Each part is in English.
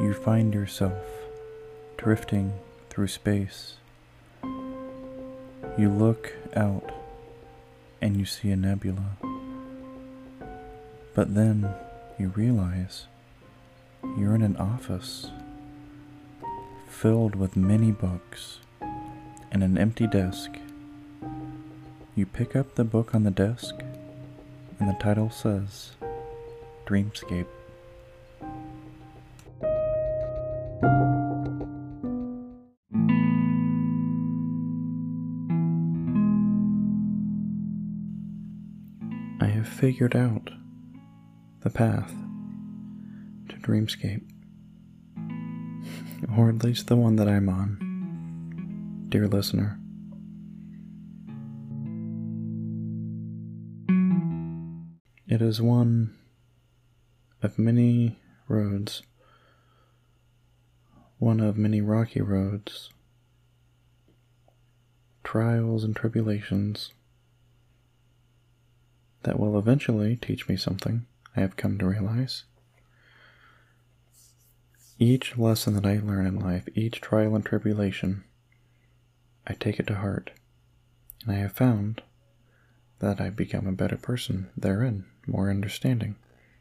You find yourself drifting through space. You look out and you see a nebula. But then you realize you're in an office filled with many books and an empty desk. You pick up the book on the desk and the title says Dreamscape. I have figured out the path to Dreamscape, or at least the one that I'm on, dear listener. It is one of many roads, one of many rocky roads, trials and tribulations that will eventually teach me something, I have come to realize. Each lesson that I learn in life, each trial and tribulation, I take it to heart, and I have found that I become a better person therein, more understanding.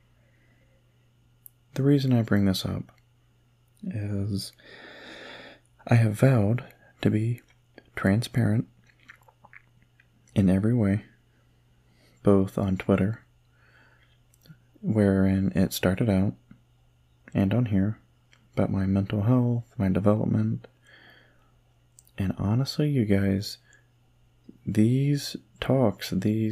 The reason I bring this up is I have vowed to be transparent in every way, both on Twitter, wherein it started out, and on here, about my mental health, my development. And honestly, you guys, these talks,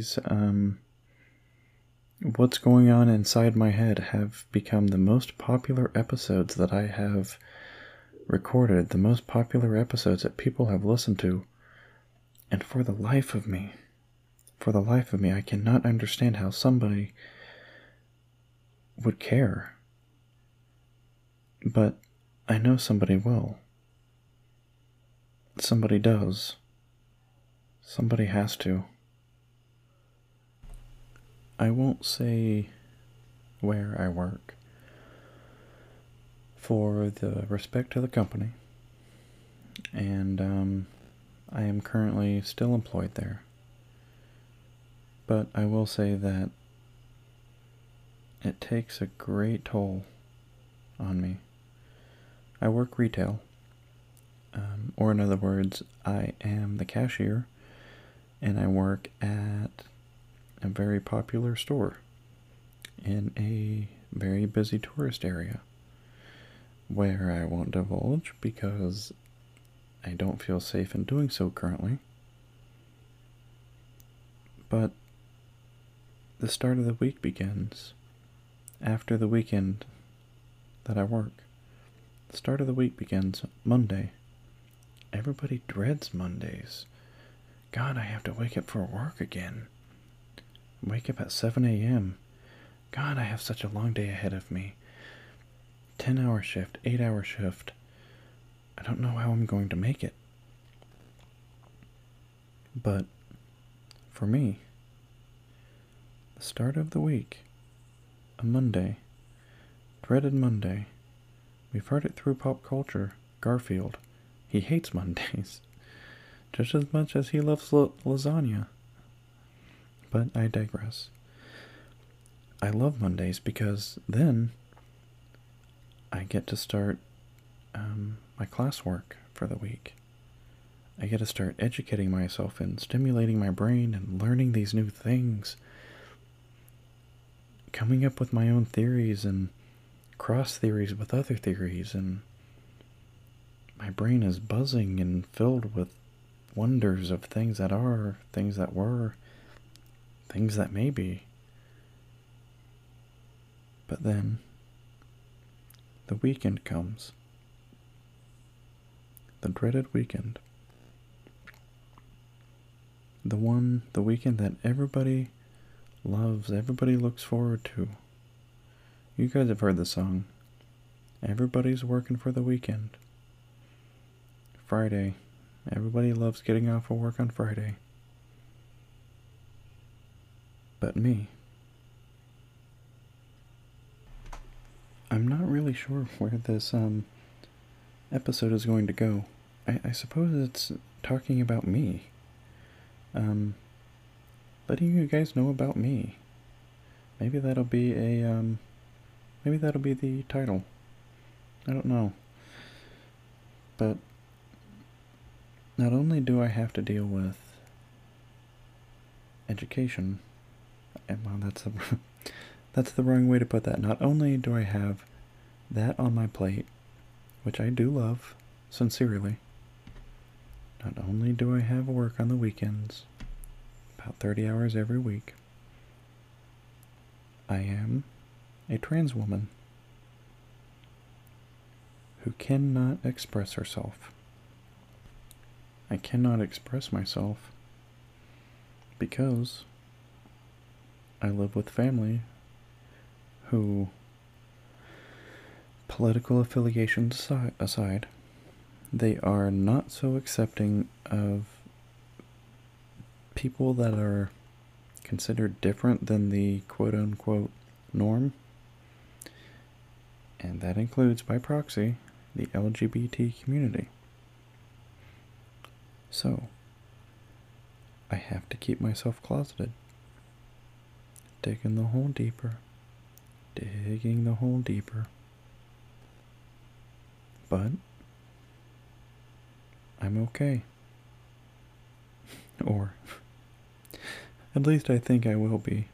what's going on inside my head have become the most popular episodes that I have recorded, the most popular episodes that people have listened to. And for the life of me, I cannot understand how somebody would care. But I know somebody will. Somebody does. Somebody has to. I won't say where I work for the respect to the company, and I am currently still employed there. But I will say that it takes a great toll on me. I work retail, or in other words, I am the cashier, and I work at a very popular store in a very busy tourist area, where I won't divulge because I don't feel safe in doing so currently. But the start of the week begins after the weekend that I work. The start of the week begins Monday. Everybody dreads Mondays. God, I have to wake up for work again. Wake up at 7 a.m. God, I have such a long day ahead of me. 10-hour shift, 8-hour shift. I don't know how I'm going to make it. But for me, the start of the week, a Monday, dreaded Monday. We've heard it through pop culture. Garfield, he hates Mondays, just as much as he loves lasagna. But I digress. I love Mondays because then I get to start my classwork for the week. I get to start educating myself and stimulating my brain and learning these new things, coming up with my own theories and cross theories with other theories, and my brain is buzzing and filled with wonders of things that are, things that were, things that may be. But then the weekend comes. The dreaded weekend. The weekend that everybody loves, everybody looks forward to. You guys have heard the song. Everybody's working for the weekend. Friday. Everybody loves getting off of work on Friday. But me. I'm not really really sure where this episode is going to go. I suppose it's talking about me. Letting you guys know about me. Maybe that'll be maybe that'll be the title. I don't know. But not only do I have to deal with education, and well, that's the wrong way to put that. Not only do I have that on my plate, which I do love, sincerely, not only do I have work on the weekends, about 30 hours every week, I am a trans woman who cannot express herself. I cannot express myself because I live with family who, political affiliations aside, they are not so accepting of people that are considered different than the quote-unquote norm, and that includes, by proxy, the LGBT community. So, I have to keep myself closeted, digging the hole deeper, but I'm okay. Or, at least I think I will be.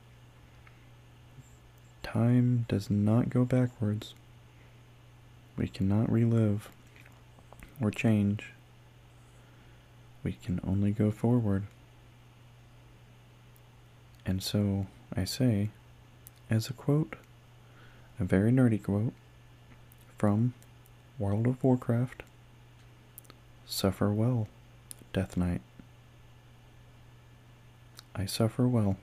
Time does not go backwards. We cannot relive or change. We can only go forward. And so I say, as a quote, a very nerdy quote from World of Warcraft, "Suffer well, Death Knight." I suffer well.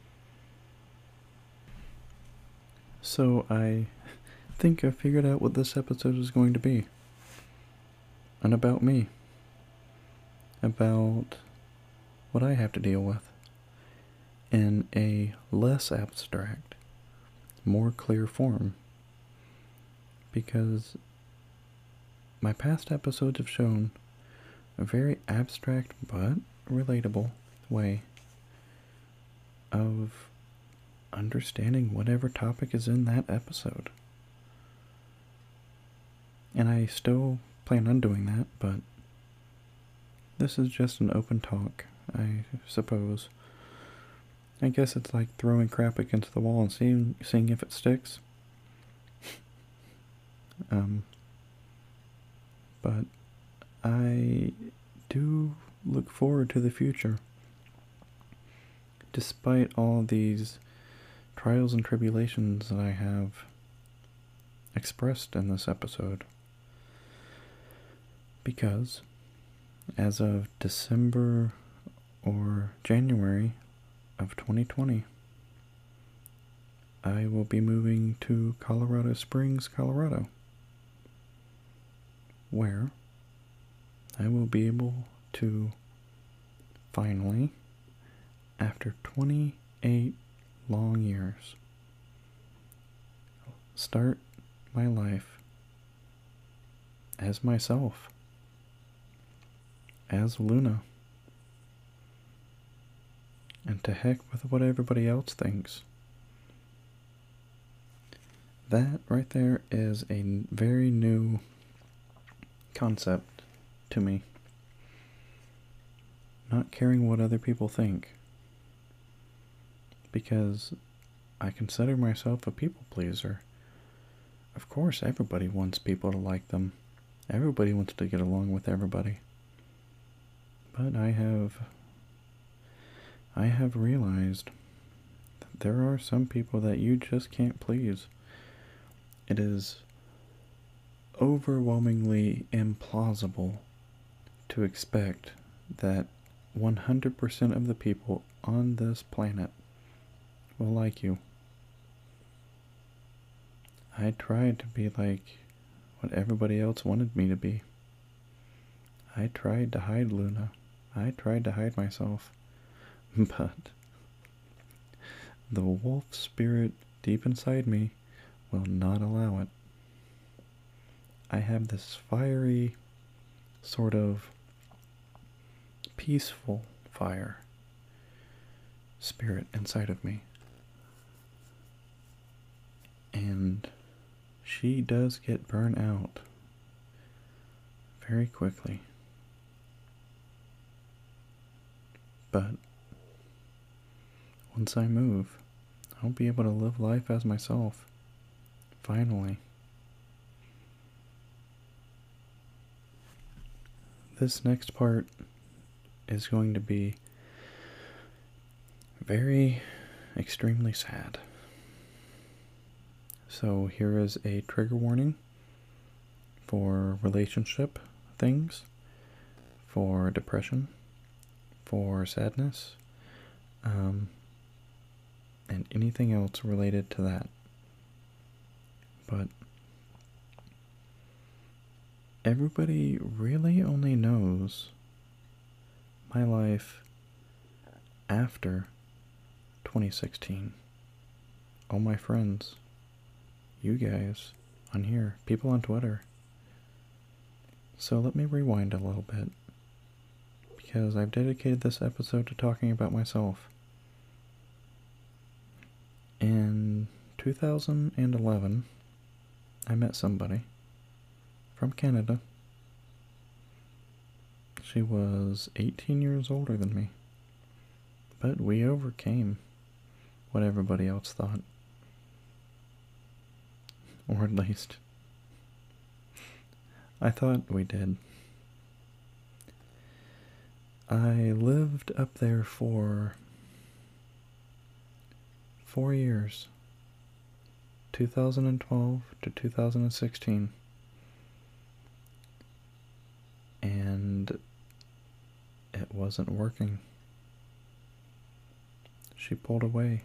So I think I figured out what this episode is going to be. And about me. About what I have to deal with. In a less abstract, more clear form. Because my past episodes have shown a very abstract but relatable way of understanding whatever topic is in that episode. And I still plan on doing that, but this is just an open talk, I suppose. I guess it's like throwing crap against the wall and seeing if it sticks. But I do look forward to the future. Despite all these trials and tribulations that I have expressed in this episode. Because as of December or January of 2020, I will be moving to Colorado Springs, Colorado, where I will be able to finally, after 28 long years, start my life as myself, as Luna, and to heck with what everybody else thinks. That right there is a very new concept to me. Not caring what other people think. Because I consider myself a people pleaser. Of course, everybody wants people to like them. Everybody wants to get along with everybody. But I have realized that there are some people that you just can't please. It is overwhelmingly implausible to expect that 100% of the people on this planet will like you. I tried to be like what everybody else wanted me to be. I tried to hide Luna. I tried to hide myself. But the wolf spirit deep inside me will not allow it. I have this fiery, sort of peaceful fire spirit inside of me. And she does get burnt out very quickly. But once I move, I'll be able to live life as myself. Finally. This next part is going to be very extremely sad. So here is a trigger warning for relationship things, for depression, for sadness, and anything else related to that. But everybody really only knows my life after 2016. All my friends, you guys on here, people on Twitter. So let me rewind a little bit, because I've dedicated this episode to talking about myself. In 2011, I met somebody from Canada. She was 18 years older than me, but we overcame what everybody else thought. Or at least, I thought we did. I lived up there for 4 years, 2012 to 2016, and it wasn't working. She pulled away.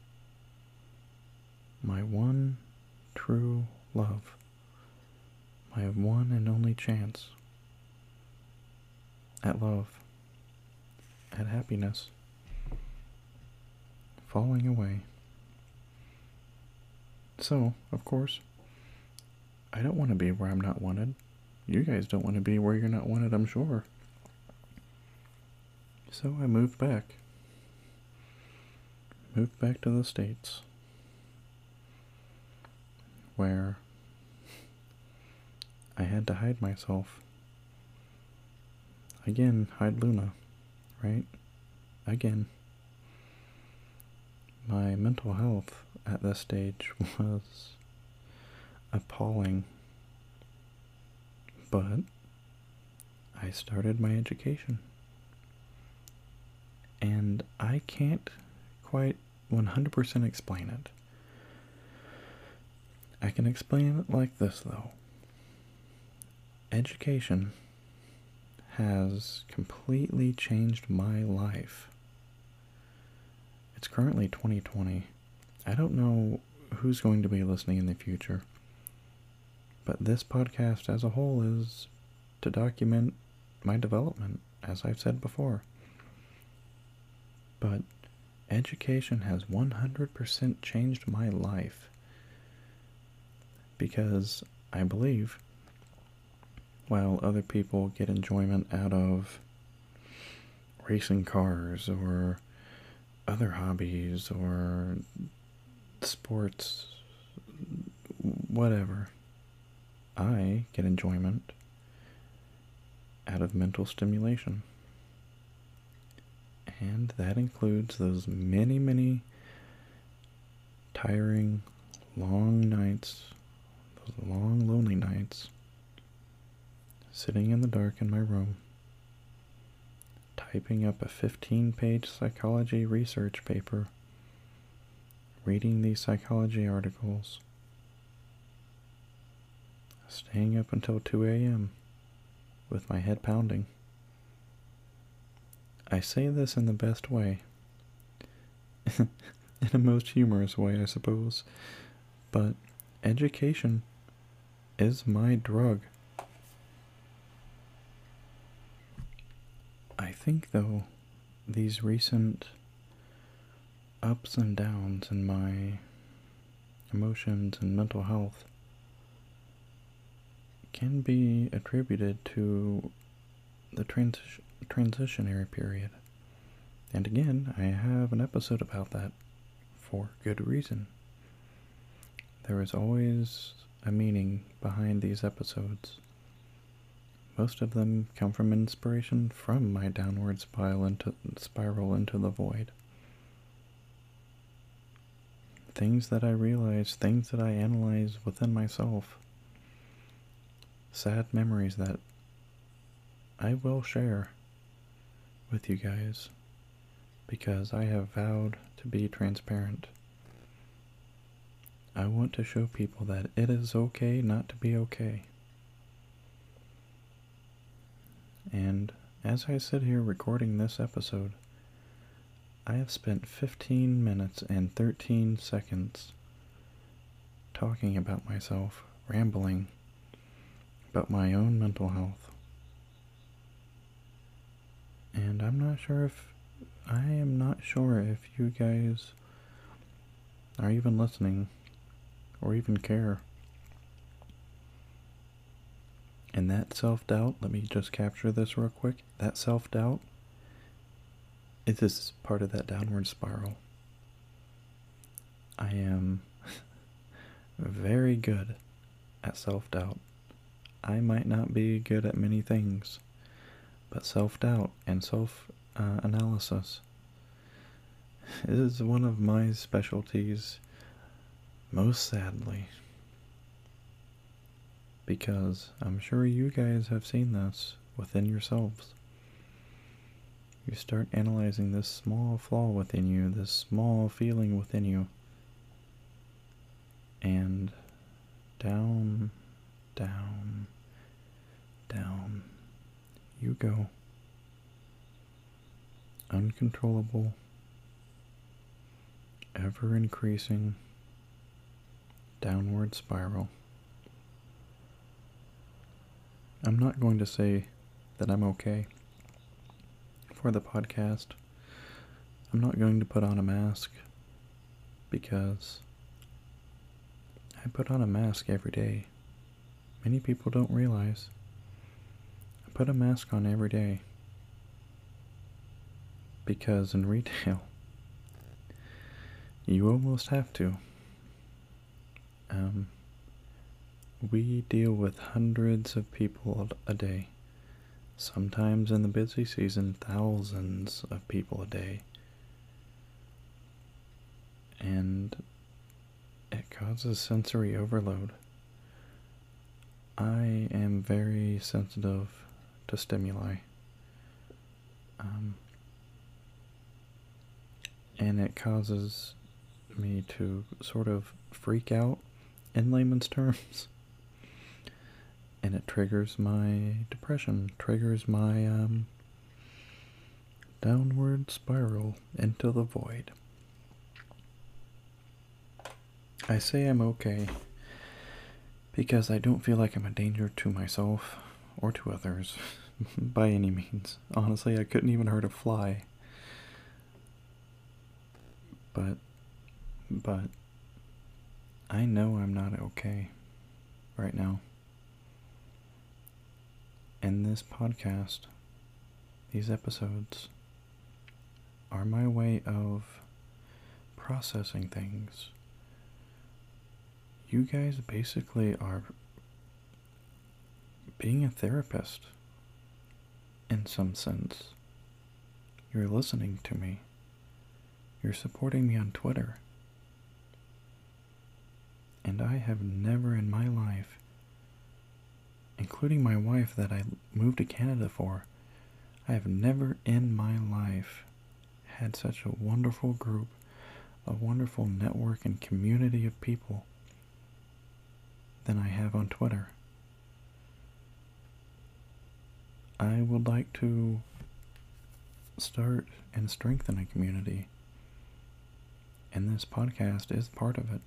My one true love, my one and only chance at love, at happiness, falling away. So, of course, I don't want to be where I'm not wanted. You guys don't want to be where you're not wanted, I'm sure. So I moved back. Moved back to the States, where I had to hide myself. Again, hide Luna, right? Again. My mental health at this stage was appalling. But I started my education. And I can't quite 100% explain it. I can explain it like this, though. Education has completely changed my life. It's currently 2020. I don't know who's going to be listening in the future, but this podcast as a whole is to document my development, as I've said before. But education has 100% changed my life, because I believe while other people get enjoyment out of racing cars or other hobbies or sports, whatever, I get enjoyment out of mental stimulation. And that includes those many, many tiring, long nights, those long, lonely nights, sitting in the dark in my room, typing up a 15-page psychology research paper, reading these psychology articles, staying up until 2 a.m. with my head pounding. I say this in the best way, in a most humorous way, I suppose, but education is my drug. I think, though, these recent ups and downs in my emotions and mental health can be attributed to the transitionary period. And again, I have an episode about that for good reason. There is always a meaning behind these episodes. Most of them come from inspiration from my downward spiral into the void. Things that I realize, things that I analyze within myself. Sad memories that I will share with you guys because I have vowed to be transparent. I want to show people that it is okay not to be okay. And as I sit here recording this episode, I have spent 15 minutes and 13 seconds talking about myself, rambling about my own mental health. And I am not sure if you guys are even listening or even care. And that self-doubt, let me just capture this real quick. That self-doubt is part of that downward spiral. I am very good at self-doubt. I might not be good at many things, but self-doubt and self-analysis is one of my specialties, most sadly. Because I'm sure you guys have seen this within yourselves. You start analyzing this small flaw within you, this small feeling within you, and down, down, down you go. Uncontrollable, ever increasing downward spiral. I'm not going to say that I'm okay for the podcast. I'm not going to put on a mask because I put on a mask every day. Many people don't realize I put a mask on every day because in retail you almost have to. We deal with hundreds of people a day. Sometimes in the busy season, thousands of people a day. And it causes sensory overload. I am very sensitive to stimuli. And it causes me to sort of freak out in layman's terms. And it triggers my depression, triggers my downward spiral into the void. I say I'm okay because I don't feel like I'm a danger to myself or to others by any means. Honestly, I couldn't even hurt a fly. But I know I'm not okay right now. And this podcast, these episodes, are my way of processing things. You guys basically are being a therapist in some sense. You're listening to me. You're supporting me on Twitter. And I have never in my life, including my wife that I moved to Canada for, I have never in my life had such a wonderful group, a wonderful network and community of people than I have on Twitter. I would like to start and strengthen a community, and this podcast is part of it.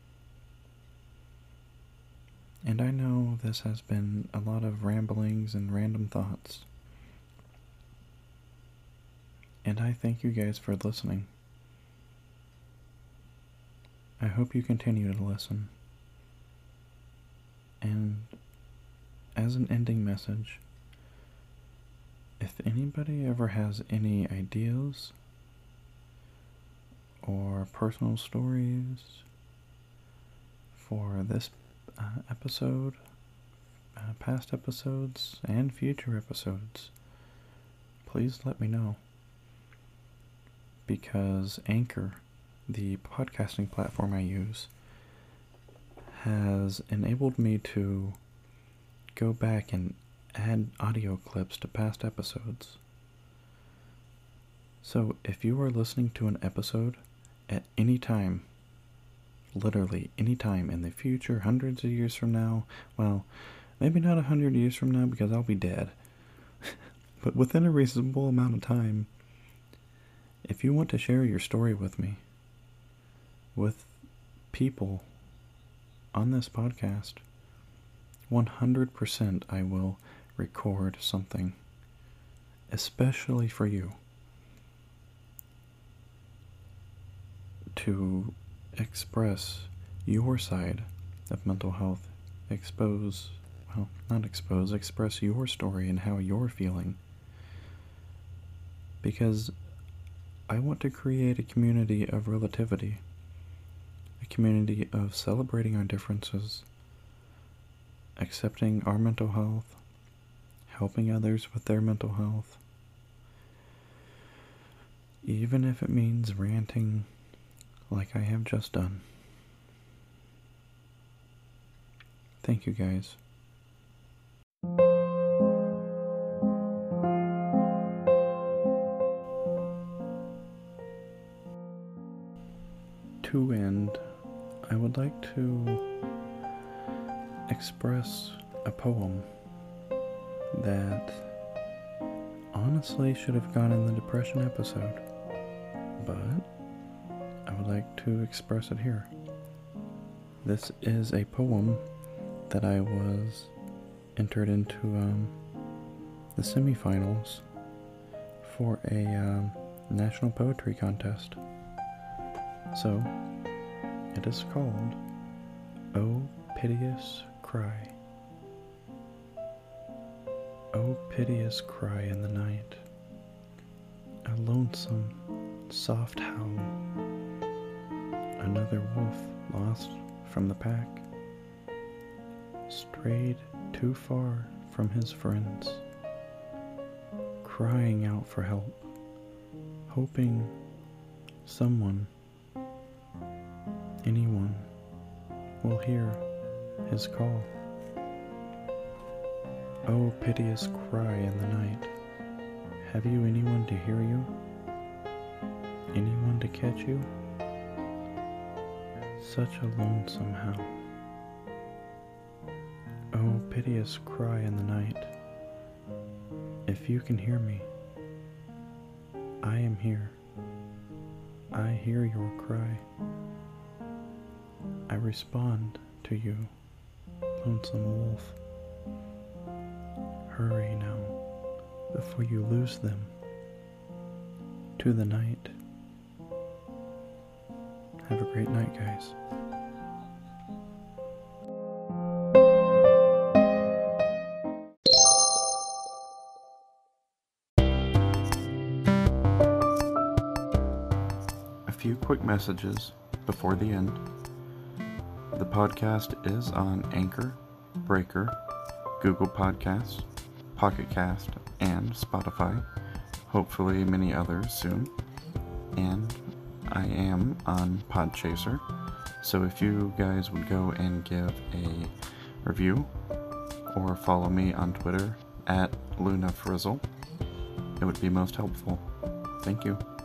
And I know this has been a lot of ramblings and random thoughts. And I thank you guys for listening. I hope you continue to listen. And as an ending message, if anybody ever has any ideas or personal stories for this episode, past episodes, and future episodes, please let me know. Because Anchor, the podcasting platform I use, has enabled me to go back and add audio clips to past episodes. So if you are listening to an episode at any time, literally any time in the future, hundreds of years from now, well, maybe not 100 years from now because I'll be dead, but within a reasonable amount of time, if you want to share your story with me, with people on this podcast, 100% I will record something, especially for you, to express your side of mental health, express your story and how you're feeling. Because I want to create a community of relativity, a community of celebrating our differences, accepting our mental health, helping others with their mental health, even if it means ranting like I have just done. Thank you, guys. To end, I would like to express a poem that honestly should have gone in the depression episode, but I would like to express it here. This is a poem that I was entered into the semifinals for a national poetry contest. So, it is called "O Piteous Cry." O piteous cry in the night, a lonesome, soft howl, another wolf lost from the pack, strayed too far from his friends, crying out for help, hoping someone, anyone, will hear his call. Oh, piteous cry in the night, have you anyone to hear you? Anyone to catch you? Such a lonesome howl. Oh, piteous cry in the night, if you can hear me, I am here. I hear your cry. I respond to you, lonesome wolf. Hurry now, before you lose them to the night. Have a great night, guys. A few quick messages before the end. The podcast is on Anchor, Breaker, Google Podcasts, Pocket Cast, and Spotify. Hopefully many others soon. And I am on Podchaser. So if you guys would go and give a review or follow me on Twitter @LunaFrizzle, it would be most helpful. Thank you.